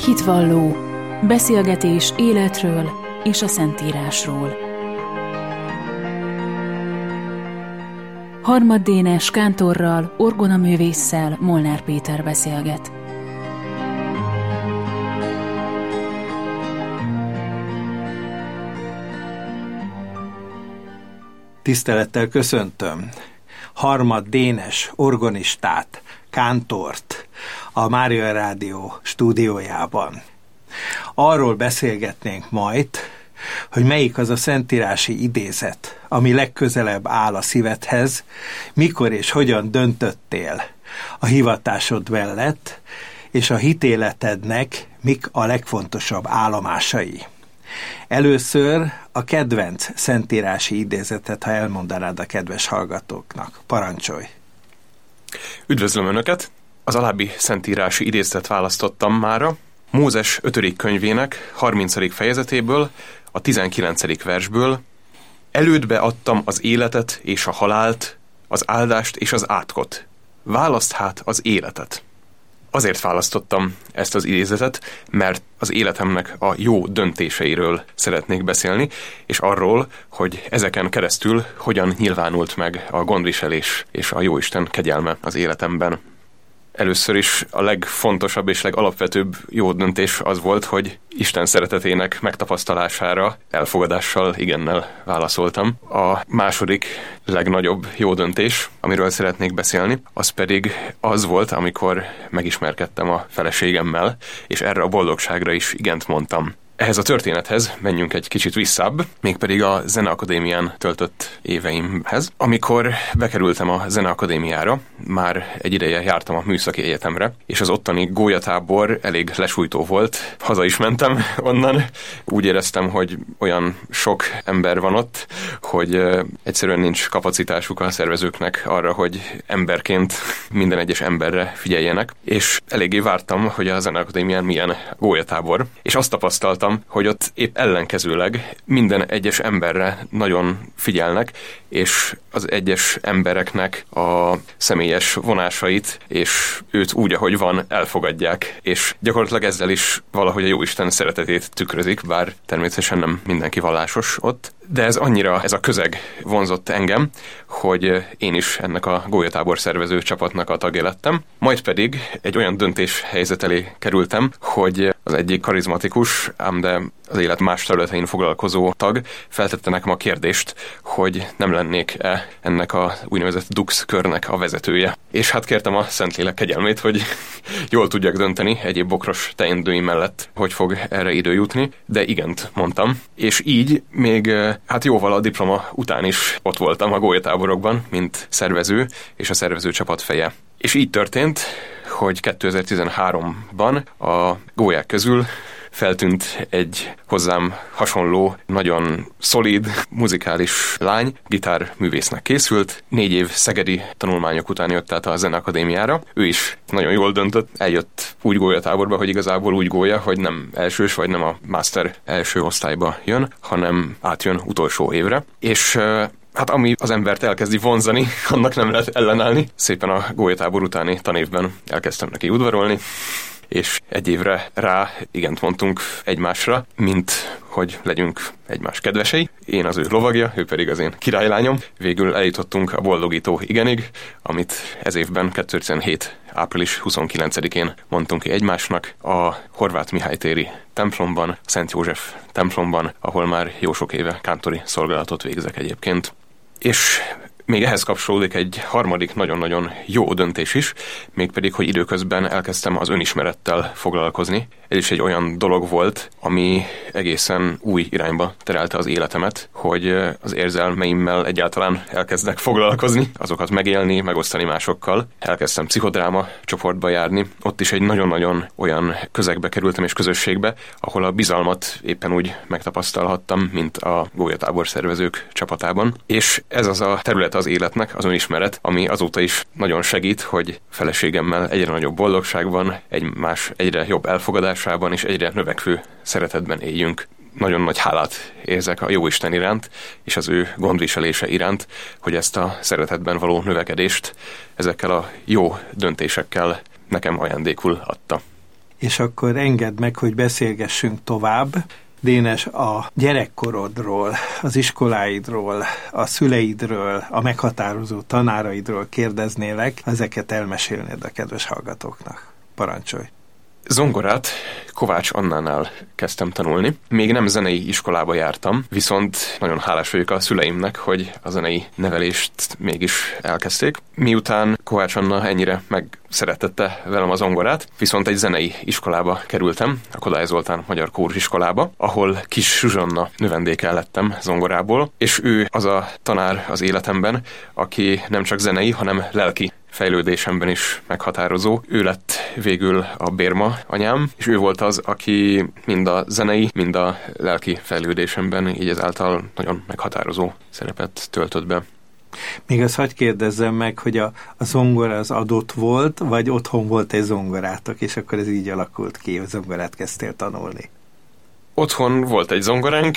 Hitvalló. Beszélgetés életről és a Szentírásról. Harmad Dénes kántorral, orgonaművésszel Molnár Péter beszélget. Tisztelettel köszöntöm Harmad Dénes orgonistát, kántort a Mária Rádió stúdiójában. Arról beszélgetnénk majd, hogy melyik az a szentírási idézet, ami legközelebb áll a szívedhez, mikor és hogyan döntöttél a hivatásod mellett, és a hitéletednek mik a legfontosabb állomásai. Először a kedvenc szentírási idézetet, ha elmondanád a kedves hallgatóknak. Parancsolj! Üdvözlöm Önöket! Az alábbi szentírási idézetet választottam mára. Mózes 5. könyvének 30. fejezetéből, a 19. versből. Elődbe adtam az életet és a halált, az áldást és az átkot. Válaszd hát az életet. Azért választottam ezt az idézetet, mert az életemnek a jó döntéseiről szeretnék beszélni, és arról, hogy ezeken keresztül hogyan nyilvánult meg a gondviselés és a Jóisten kegyelme az életemben. Először is a legfontosabb és legalapvetőbb jó döntés az volt, hogy Isten szeretetének megtapasztalására elfogadással, igennel válaszoltam. A második legnagyobb jó döntés, amiről szeretnék beszélni, az pedig az volt, amikor megismerkedtem a feleségemmel, és erre a boldogságra is igent mondtam. Ehhez a történethez menjünk egy kicsit visszább, mégpedig a Zeneakadémián töltött éveimhez. Amikor bekerültem a Zeneakadémiára, már egy ideje jártam a Műszaki Egyetemre, és az ottani gólyatábor elég lesújtó volt. Haza is mentem onnan. Úgy éreztem, hogy olyan sok ember van ott, hogy egyszerűen nincs kapacitásuk a szervezőknek arra, hogy emberként minden egyes emberre figyeljenek. És eléggé vártam, hogy a Zeneakadémián milyen gólyatábor, és azt tapasztaltam, hogy ott épp ellenkezőleg minden egyes emberre nagyon figyelnek, és az egyes embereknek a személyes vonásait, és őt úgy, ahogy van, elfogadják, és gyakorlatilag ezzel is valahogy a Jóisten szeretetét tükrözik, bár természetesen nem mindenki vallásos ott. De ez a közeg vonzott engem, hogy én is ennek a gólyatábor szervező csapatnak a tagja lettem. Majd pedig egy olyan döntéshelyzet elé kerültem, hogy az egyik karizmatikus, ám de az élet más területein foglalkozó tag feltette nekem a kérdést, hogy nem lennék-e ennek a úgynevezett Dux körnek a vezetője. És hát kértem a Szentlélek kegyelmét, hogy jól tudjak dönteni egyéb bokros teendőim mellett, hogy fog erre idő jutni, de igent mondtam. És így még jóval a diploma után is ott voltam a gólyatáborokban, mint szervező és a szervező csapat feje. És így történt, hogy 2013-ban a gólyák közül feltűnt egy hozzám hasonló, nagyon szolíd, muzikális lány, gitárművésznek készült. 4 év szegedi tanulmányok után jött át a Zeneakadémiára. Ő is nagyon jól döntött, eljött úgy gólyatáborba, hogy igazából úgy gólya, hogy nem elsős, vagy nem a master első osztályba jön, hanem átjön utolsó évre. És hát ami az embert elkezdi vonzani, annak nem lehet ellenállni. Szépen a gólyatábor utáni tanévben elkezdtem neki udvarolni, és 1 évre rá igent mondtunk egymásra, mint hogy legyünk egymás kedvesei. Én az ő lovagja, ő pedig az én királylányom. Végül eljutottunk a boldogító igenig, amit ez évben 2017. április 29-én mondtunk ki egymásnak a Horváth Mihály téri templomban, Szent József templomban, ahol már jó sok éve kántori szolgálatot végzek egyébként. És még ehhez kapcsolódik egy harmadik nagyon-nagyon jó döntés is, mégpedig, hogy időközben elkezdtem az önismerettel foglalkozni. Ez is egy olyan dolog volt, ami egészen új irányba terelte az életemet, hogy az érzelmeimmel egyáltalán elkezdek foglalkozni, azokat megélni, megosztani másokkal. Elkezdtem pszichodráma csoportba járni, ott is egy nagyon-nagyon olyan közegbe kerültem és közösségbe, ahol a bizalmat éppen úgy megtapasztalhattam, mint a gólyatábor szervezők csapatában. És ez az a terület az életnek, az önismeret, ami azóta is nagyon segít, hogy feleségemmel egyre nagyobb boldogságban, egymás egyre jobb elfogadásában és egyre növekvő szeretetben éljünk. Nagyon nagy hálát érzek a Jóisten iránt, és az ő gondviselése iránt, hogy ezt a szeretetben való növekedést ezekkel a jó döntésekkel nekem ajándékul adta. és akkor engedd meg, hogy beszélgessünk tovább. Dénes, a gyerekkorodról, az iskoláidról, a szüleidről, a meghatározó tanáraidról kérdeznélek, ezeket elmesélnéd a kedves hallgatóknak. Parancsolj! Zongorát Kovács Annánál kezdtem tanulni. Még nem zenei iskolába jártam, viszont nagyon hálás vagyok a szüleimnek, hogy a zenei nevelést mégis elkezdték. Miután Kovács Anna ennyire megszeretette velem a zongorát, viszont egy zenei iskolába kerültem, a Kodály Zoltán Magyar Kórusiskolába, ahol Kis Zsuzsanna növendéke lettem zongorából, és ő az a tanár az életemben, aki nem csak zenei, hanem lelki fejlődésemben is meghatározó. Ő lett végül a Bérma anyám, és ő volt az, aki mind a zenei, mind a lelki fejlődésemben így ezáltal nagyon meghatározó szerepet töltött be. Még azt hadd kérdezzem meg, hogy a zongora az adott volt, vagy otthon volt egy zongorátok, és akkor ez így alakult ki, hogy zongorát kezdtél tanulni? Otthon volt egy zongoránk,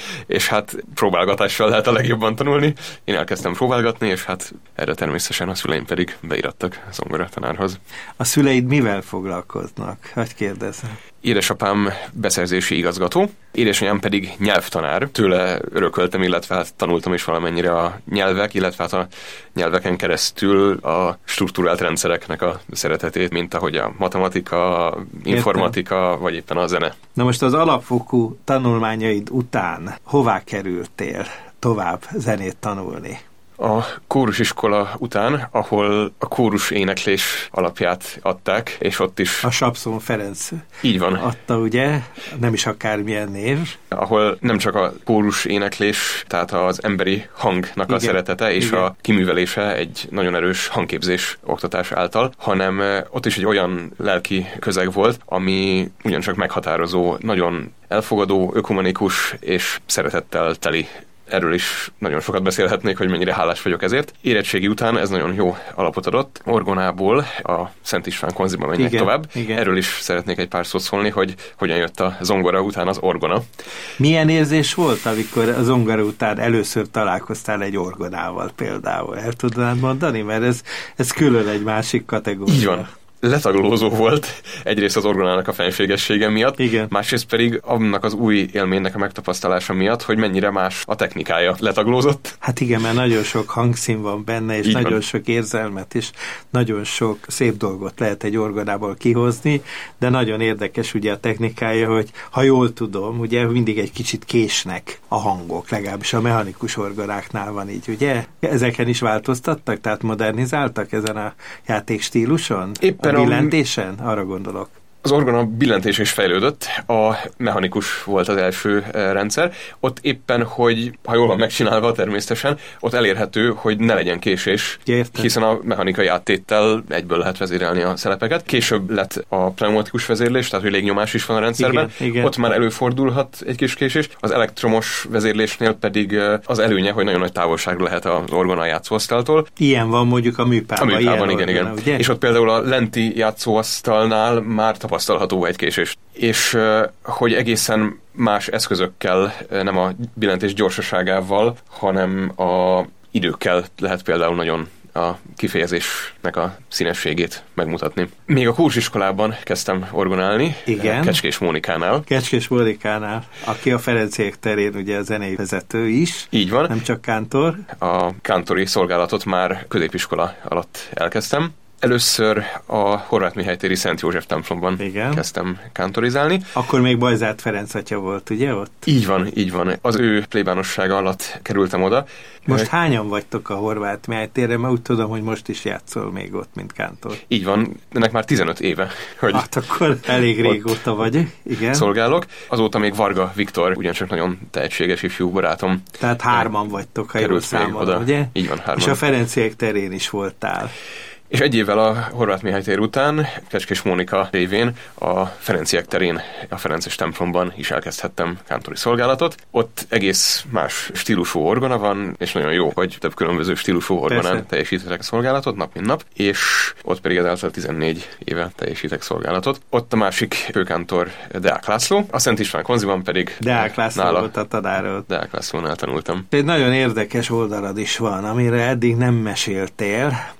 és hát próbálgatással lehet a legjobban tanulni. Én elkezdtem próbálgatni, és hát erre természetesen a szüleim pedig beirattak zongoratanárhoz. A szüleid mivel foglalkoznak? Hadd kérdezzem. Édesapám beszerzési igazgató, édesanyám pedig nyelvtanár. Tőle örököltem, illetve hát tanultam is valamennyire a nyelvek, illetve hát a nyelveken keresztül a strukturált rendszereknek a szeretetét, mint ahogy a matematika, informatika, vagy éppen a zene. Na most az alapfokú tanulmányaid után hová kerültél tovább zenét tanulni? A kórusiskola után, ahol a kórus éneklés alapját adták, és ott is... A Sapszon Ferenc így van. Adta, ugye? Nem is akármilyen név. Ahol nem csak a kórus éneklés, tehát az emberi hangnak a szeretete és a kiművelése egy nagyon erős hangképzés oktatás által, hanem ott is egy olyan lelki közeg volt, ami ugyancsak meghatározó, nagyon elfogadó, ökumenikus és szeretettel teli. Erről is nagyon sokat beszélhetnék, hogy mennyire hálás vagyok ezért. Érettségi után ez nagyon jó alapot adott. Orgonából a Szent István konziba menjek tovább. Igen. Erről is szeretnék egy pár szót szólni, hogy hogyan jött a zongora után az orgona. Milyen érzés volt, amikor a zongora után először találkoztál egy orgonával például? El tudnád mondani? Mert ez külön egy másik kategória. Így van. Letaglózó volt egyrészt az orgonának a fenségessége miatt, igen. Másrészt pedig annak az új élménynek a megtapasztalása miatt, hogy mennyire más a technikája. Letaglózott. Hát igen, mert nagyon sok hangszín van benne, és így nagyon van. Sok érzelmet is, nagyon sok szép dolgot lehet egy orgonából kihozni, de nagyon érdekes ugye a technikája, hogy ha jól tudom, ugye mindig egy kicsit késnek a hangok, legalábbis a mechanikus orgonáknál van így, ugye? Ezeken is változtattak, tehát modernizáltak ezen a játékstíluson? Éppen a billentésen? Arra gondolok. Az orgona billentés is fejlődött, a mechanikus volt az első rendszer. Ott éppen, hogy ha jól van megcsinálva természetesen, ott elérhető, hogy ne legyen késés, hiszen a mechanikai áttéttel egyből lehet vezérelni a szelepeket. Később lett a pneumatikus vezérlés, tehát hogy légnyomás is van a rendszerben. Igen. Ott már előfordulhat egy kis késés. Az elektromos vezérlésnél pedig az előnye, hogy nagyon nagy távolság lehet az orgona játszóasztaltól. Ilyen van mondjuk a műpában. A műpában, igen. Ugye? És ott például a lenti játszóasztalnál már tapasztalható egy késés. És hogy egészen más eszközökkel, nem a billentés gyorsaságával, hanem a időkkel lehet például nagyon a kifejezésnek a színességét megmutatni. Még a kórsiskolában kezdtem orgonálni. Igen. Kecskés Mónikánál. Kecskés Mónikánál, aki a Ferenciek terén ugye a zenei vezető is. Így van. Nem csak kántor. A kántori szolgálatot már középiskola alatt elkezdtem. Először a Horváth Mihály téri Szent József templomban kezdtem kántorizálni. Akkor még Bajzát Ferenc atya volt, ugye ott? Így van. Az ő plébánossága alatt kerültem oda. Most hányan vagytok a Horváth Mihály térre? Mert úgy tudom, hogy most is játszol még ott, mint kántor. Így van, ennek már 15 éve. Hogy hát akkor elég régóta vagy, igen. Szolgálok. Azóta még Varga Viktor, ugyancsak nagyon tehetséges ifjú barátom. Tehát hárman vagytok, ha jól számolom, ugye? Így van, hárman. És a Ferenciek terén is voltál. És egy évvel a Horváth Mihály tér után Kecskés Mónika révén a Ferenciek terén, a Ferences templomban is elkezdhettem kántori szolgálatot. Ott egész más stílusú orgona van, és nagyon jó, hogy több különböző stílusú orgonán teljesíthetek szolgálatot nap mint nap, és ott pedig ezáltal 14 éve teljesítek szolgálatot. Ott a másik főkántor Deák László, a Szent István konziban pedig Deák László volt a tanárod. Deák Lászlónál tanultam. Egy nagyon érdekes oldalad is van, amire eddig nem meséltél.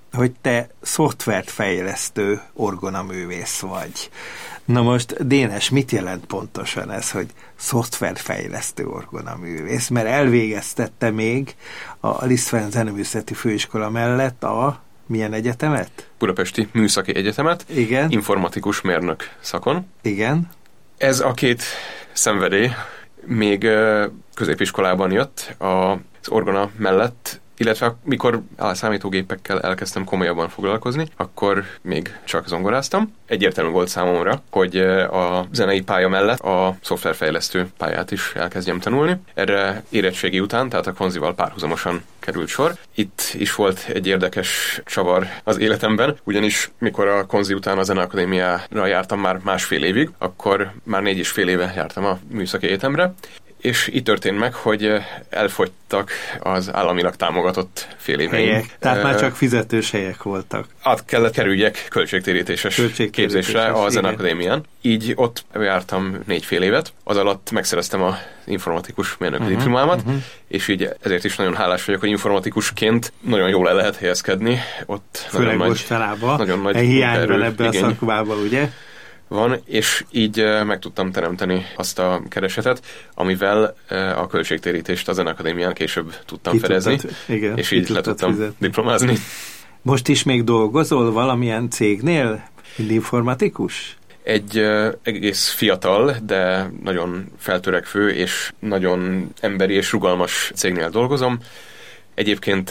hogy te szoftvert fejlesztő orgonaművész vagy. Na most, Dénes, mit jelent pontosan ez, hogy szoftverfejlesztő orgonaművész? Mert elvégeztette még a Liszt Ferenc Zeneművészeti Főiskola mellett a milyen egyetemet? Budapesti Műszaki Egyetemet. Igen. Informatikus mérnök szakon. Igen. Ez a két szenvedély még középiskolában jött az orgona mellett, illetve mikor a számítógépekkel elkezdtem komolyabban foglalkozni, akkor még csak zongoráztam. Egyértelmű volt számomra, hogy a zenei pálya mellett a szoftverfejlesztő pályát is elkezdjem tanulni. Erre érettségi után, tehát a konzival párhuzamosan került sor. Itt is volt egy érdekes csavar az életemben, ugyanis mikor a konzi után a Zeneakadémiára jártam már 1,5 évig, akkor már 4,5 éve jártam a Műszaki Egyetemre, és így történt meg, hogy elfogytak az államilag támogatott fél éveim. Helyek. Tehát már csak fizetős helyek voltak. Át kellett kerüljek költségtérítéses képzésre a Zeneakadémián. Így ott jártam 4,5 évet. Az alatt megszereztem az informatikus mérnök diplomámat, és így ezért is nagyon hálás vagyok, hogy informatikusként nagyon jól el lehet helyezkedni. Ott főleg mostanában. Nagyon nagy hiány van ebbe a szakmába, ugye? Van, és így meg tudtam teremteni azt a keresetet, amivel a költségtérítést a Zeneakadémián később tudtam fedezni, és így le tudtam diplomázni. Most is még dolgozol valamilyen cégnél, mint informatikus? Egy egész fiatal, de nagyon feltörekvő és nagyon emberi és rugalmas cégnél dolgozom. Egyébként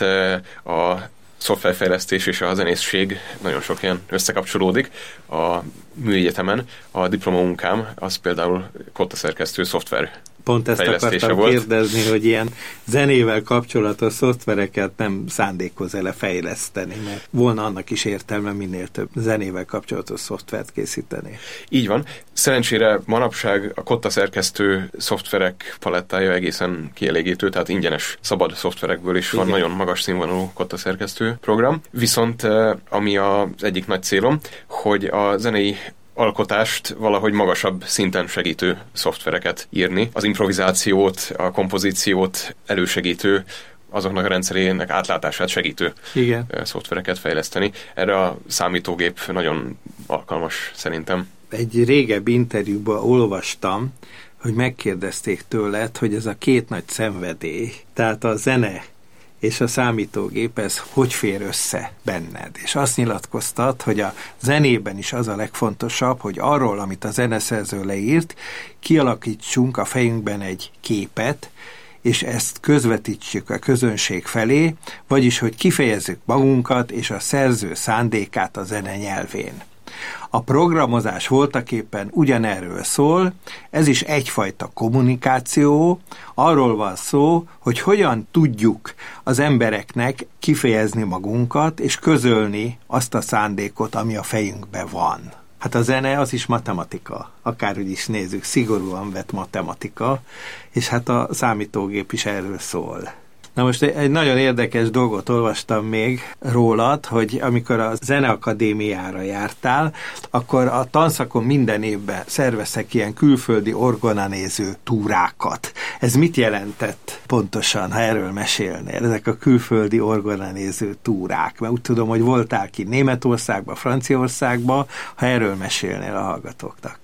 a szoftverfejlesztés és a zenészség nagyon sok ilyen összekapcsolódik. A műegyetemen a diplomamunkám az például kottaszerkesztő szoftver pont ezt akartam kérdezni, hogy ilyen zenével kapcsolatos szoftvereket nem szándékoz-e fejleszteni, mert volna annak is értelme minél több zenével kapcsolatos szoftvert készíteni. Így van. Szerencsére manapság a kottaszerkesztő szoftverek palettája egészen kielégítő, tehát ingyenes, szabad szoftverekből is van nagyon magas színvonalú kottaszerkesztő program. Viszont ami az egyik nagy célom, hogy a zenei alkotást valahogy magasabb szinten segítő szoftvereket írni. Az improvizációt, a kompozíciót elősegítő, azoknak a rendszerének átlátását segítő szoftvereket fejleszteni. Erre a számítógép nagyon alkalmas szerintem. Egy régebbi interjúban olvastam, hogy megkérdezték tőled, hogy ez a két nagy szenvedély, tehát a zene és a számítógép, ez hogy fér össze benned? És azt nyilatkoztat, hogy a zenében is az a legfontosabb, hogy arról, amit a zeneszerző leírt, kialakítsunk a fejünkben egy képet, és ezt közvetítsük a közönség felé, vagyis, hogy kifejezzük magunkat és a szerző szándékát a zene nyelvén. A programozás voltaképpen ugyanerről szól, ez is egyfajta kommunikáció, arról van szó, hogy hogyan tudjuk az embereknek kifejezni magunkat, és közölni azt a szándékot, ami a fejünkben van. Hát a zene az is matematika, akárhogy is nézzük, szigorúan vett matematika, és hát a számítógép is erről szól. Na most egy nagyon érdekes dolgot olvastam még rólad, hogy amikor a Zeneakadémiára jártál, akkor a tanszakon minden évben szerveztek ilyen külföldi orgonanéző túrákat. Ez mit jelentett pontosan, ha erről mesélnél? Ezek a külföldi orgonanéző túrák. Mert úgy tudom, hogy voltál ki Németországba, Franciaországba, ha erről mesélnél a hallgatóknak.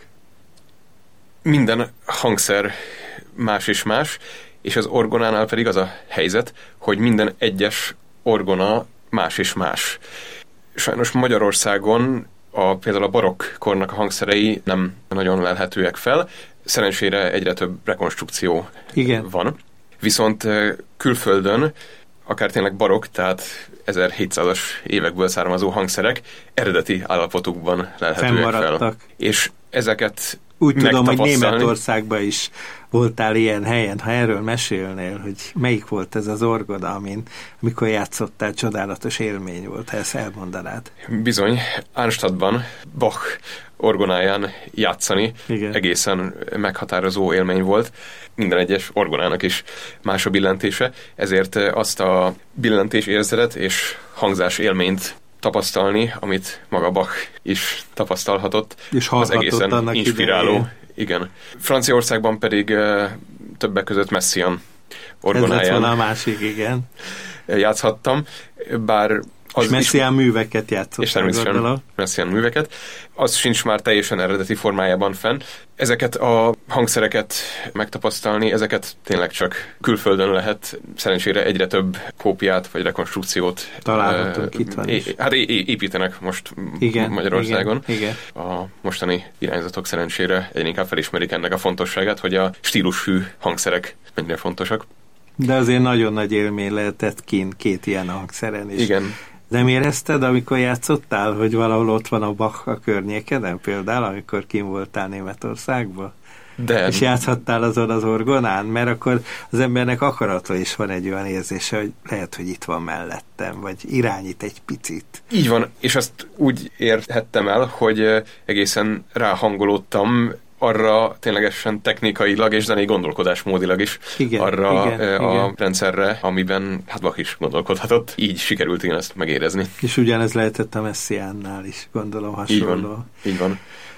Minden hangszer más és más, és az orgonánál pedig az a helyzet, hogy minden egyes orgona más és más. Sajnos Magyarországon például a barokk kornak a hangszerei nem nagyon lelhetőek fel. Szerencsére egyre több rekonstrukció van. Viszont külföldön, akár tényleg barokk, tehát 1700-as évekből származó hangszerek eredeti állapotukban lelhetőek fel. És ezeket úgy tudom, hogy Németországban is voltál ilyen helyen, ha erről mesélnél, hogy melyik volt ez az orgona, amikor játszottál, csodálatos élmény volt, ha ezt elmondanád. Bizony, Arnstadtban Bach orgonáján játszani egészen meghatározó élmény volt. Minden egyes orgonának is más a billentése, ezért azt a billentés érzetet és hangzás élményt tapasztalni, amit maga Bach is tapasztalhatott, és az egészen inspiráló. Idején. Igen. Franciaországban pedig többek között Messiaen orgonáján a másik, játszhattam, bár És Messiaen műveket játszott. És természetesen Messiaen műveket. Az sincs már teljesen eredeti formájában fenn. Ezeket a hangszereket megtapasztalni, ezeket tényleg csak külföldön lehet. Szerencsére egyre több kópiát vagy rekonstrukciót találhatunk itt van is. Hát építenek most Magyarországon. Igen. A mostani irányzatok szerencsére egyre inkább felismerik ennek a fontosságát, hogy a stílushű hangszerek mennyire fontosak. De azért nagyon nagy élmény lehetett kint két ilyen hangszeren is. Igen. Nem érezted, amikor játszottál, hogy valahol ott van a Bach a környékeden például, amikor kint voltál Németországban? De. És játszhattál azon az orgonán, mert akkor az embernek akaratlan is van egy olyan érzése, hogy lehet, hogy itt van mellettem, vagy irányít egy picit. Így van, és azt úgy érthettem el, hogy egészen ráhangolódtam arra ténylegesen technikailag és zenei gondolkodásmódilag is a rendszerre, amiben hát Bach is gondolkodhatott. Így sikerült én ezt megérezni. És ugyanez lehetett a Messiaennál is, gondolom hasonló. Így van.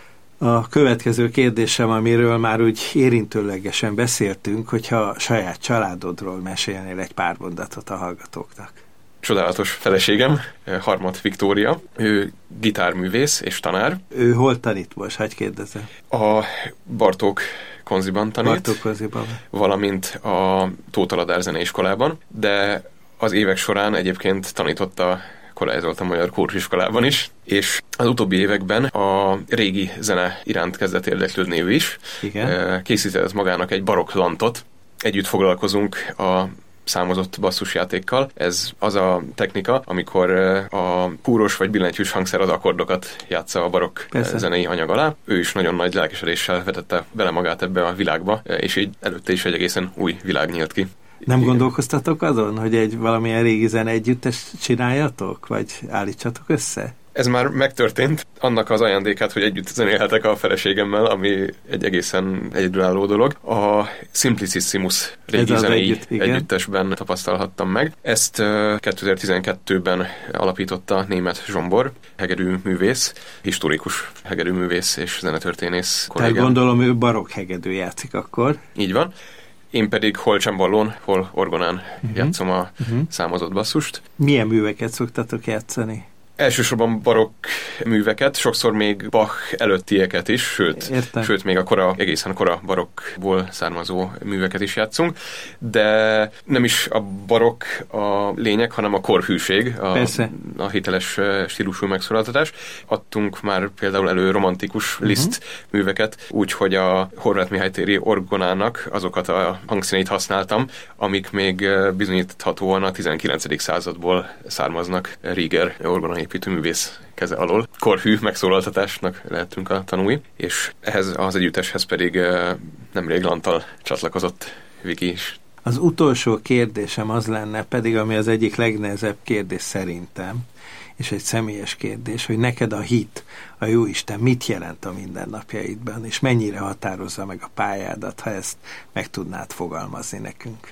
A következő kérdésem, amiről már úgy érintőlegesen beszéltünk, hogyha saját családodról mesélnél egy pár mondatot a hallgatóknak. Csodálatos feleségem, Harmat Viktória, ő gitárművész és tanár. Ő hol tanít most, hagyj kérdezem? A Bartók Konziban tanít, Bartók Konziban. Valamint a Tóth Ladár Zeneiskolában, de az évek során egyébként tanította Korály Zoltán Magyar Kórusiskolában is, és az utóbbi években a régi zene iránt kezdett érdeklődni ő is. Igen. Készített magának egy barokk lantot. Együtt foglalkozunk a számozott basszusjátékkal. Ez az a technika, amikor a kúros vagy billentyűs hangszer az akkordokat játsza a barokk zenei anyag alá. Ő is nagyon nagy lelkesedéssel vetette bele magát ebbe a világba, és így előtte is egy egészen új világ nyílt ki. Nem gondolkoztatok azon, hogy valamilyen régi zene együttes csináljatok, vagy állítsatok össze? Ez már megtörtént. Annak az ajándékát, hogy együtt zenélhetek a feleségemmel, ami egy egészen egyedülálló dolog. A Simplicissimus régi zenei együttesben tapasztalhattam meg. Ezt 2012-ben alapította német Zsombor, hegedűművész, historikus hegedűművész és zenetörténész kollégám. Tehát gondolom ő barokk hegedű játszik akkor. Így van. Én pedig hol cemballón, hol orgonán játszom a számozott basszust. Milyen műveket szoktatok játszani? Elsősorban barokk műveket, sokszor még Bach előttieket is, sőt még egészen kora barokkból származó műveket is játszunk, de nem is a barokk a lényeg, hanem a korhűség, a hiteles stílusú megszólaltatás. Adtunk már például elő romantikus Liszt műveket, úgyhogy a Horváth Mihály téri orgonának azokat a hangszíneit használtam, amik még bizonyíthatóan a 19. századból származnak. Rieger orgonai építőművész keze alól. Korhű megszólaltatásnak lehetünk a tanúi, és ehhez az együtteshez pedig nemrég Lantal csatlakozott Viki is. Az utolsó kérdésem az lenne pedig, ami az egyik legnehezebb kérdés szerintem, és egy személyes kérdés, hogy neked a hit, a Jóisten mit jelent a mindennapjaidban, és mennyire határozza meg a pályádat, ha ezt meg tudnád fogalmazni nekünk?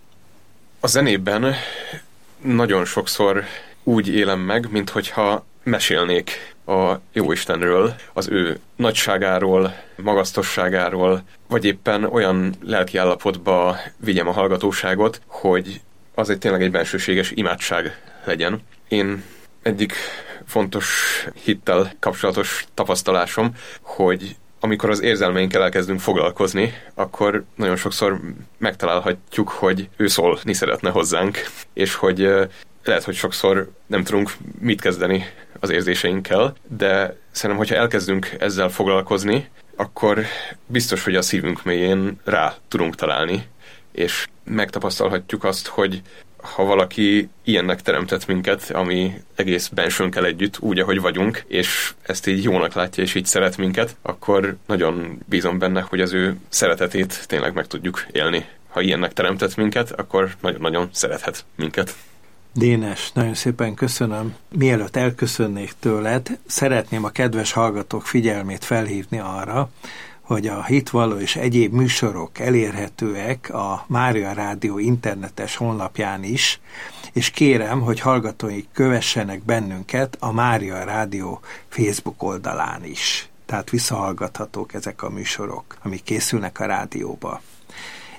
A zenében nagyon sokszor úgy élem meg, minthogyha mesélnék a Jóistenről, az ő nagyságáról, magasztosságáról, vagy éppen olyan lelkiállapotba vigyem a hallgatóságot, hogy az tényleg egy bensőséges imádság legyen. Én egyik fontos hittel kapcsolatos tapasztalásom, hogy amikor az érzelmeinkkel elkezdünk foglalkozni, akkor nagyon sokszor megtalálhatjuk, hogy ő szólni szeretne hozzánk, és hogy lehet, hogy sokszor nem tudunk mit kezdeni az érzéseinkkel, de szerintem, hogyha elkezdünk ezzel foglalkozni, akkor biztos, hogy a szívünk mélyén rá tudunk találni, és megtapasztalhatjuk azt, hogy ha valaki ilyennek teremtett minket, ami egész bensőnkkel együtt, úgy, ahogy vagyunk, és ezt így jónak látja, és így szeret minket, akkor nagyon bízom benne, hogy az ő szeretetét tényleg meg tudjuk élni. Ha ilyennek teremtett minket, akkor nagyon-nagyon szerethet minket. Dénes, nagyon szépen köszönöm. Mielőtt elköszönnék tőled, szeretném a kedves hallgatók figyelmét felhívni arra, hogy a Hitvalló és egyéb műsorok elérhetőek a Mária Rádió internetes honlapján is, és kérem, hogy hallgatóik kövessenek bennünket a Mária Rádió Facebook oldalán is. Tehát visszahallgathatók ezek a műsorok, amik készülnek a rádióba.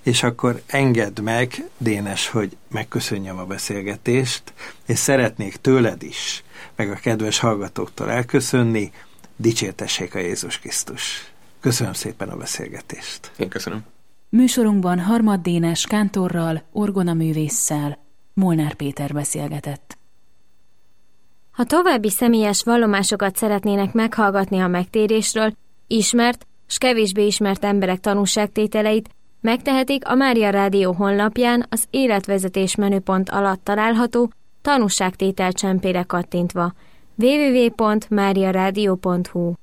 és akkor engedd meg, Dénes, hogy megköszönjem a beszélgetést, és szeretnék tőled is, meg a kedves hallgatóktól elköszönni, dicsértessék a Jézus Krisztus. Köszönöm szépen a beszélgetést. Én köszönöm. Műsorunkban Harmad Dénes kántorral, orgonaművésszel Molnár Péter beszélgetett. Ha további személyes vallomásokat szeretnének meghallgatni a megtérésről, ismert s kevésbé ismert emberek tanúságtételeit, megtehetik a Mária Rádió honlapján az életvezetés menüpont alatt található tanúságtétel csempére kattintva. www.mariaradio.hu